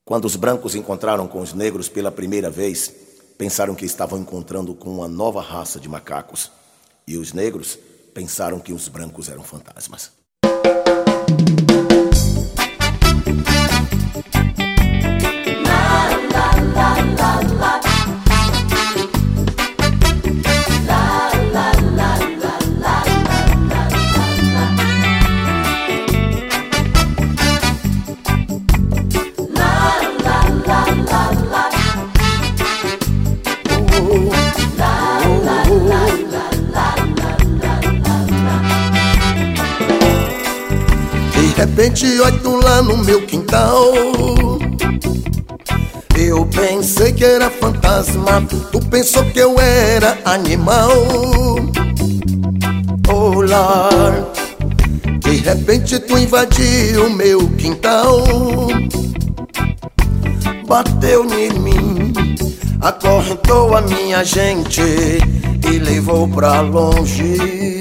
Quando os brancos encontraram com os negros pela primeira vez, pensaram que estavam encontrando com uma nova raça de macacos. E os negros pensaram que os brancos eram fantasmas. De repente olho lá no meu quintal, eu pensei que era fantasma, tu pensou que eu era animal. Olá, de repente tu invadiu o meu quintal, bateu em mim, acorrentou a minha gente e levou pra longe.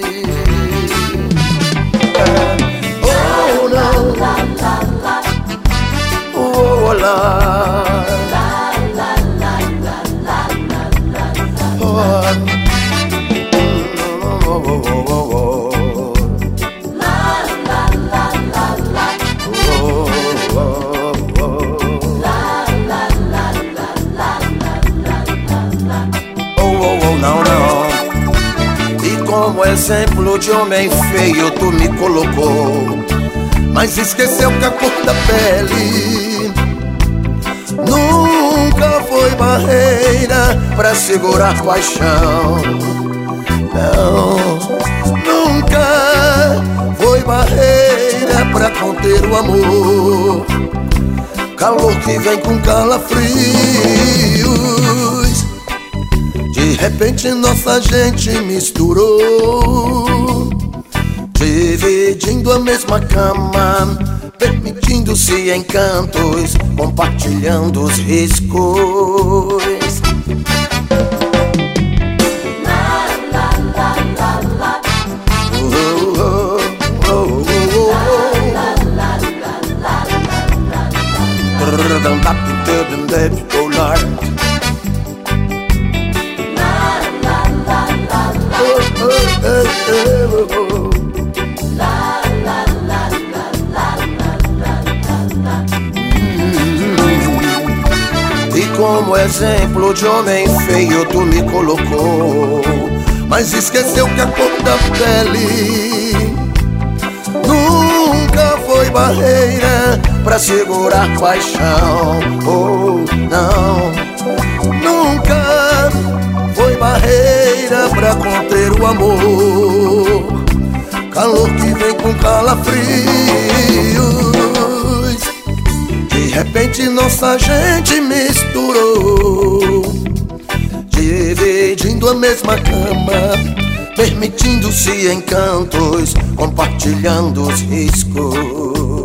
Oh não, oh lá, não, não. E como exemplo de homem feio tu me colocou, mas esqueceu que a cor da pele nunca foi barreira pra segurar paixão. Não, nunca foi barreira pra conter o amor. Calor que vem com calafrios. De repente nossa gente misturou, dividindo a mesma cama, permitindo-se encantos, compartilhando os riscos. E como exemplo de homem feio tu me colocou, mas esqueceu que a cor da pele nunca foi barreira pra segurar paixão. Oh, não, nunca foi barreira pra conter o amor. Calor que vem com calafrios. De repente nossa gente misturou, dividindo a mesma cama, permitindo-se encantos, compartilhando os riscos.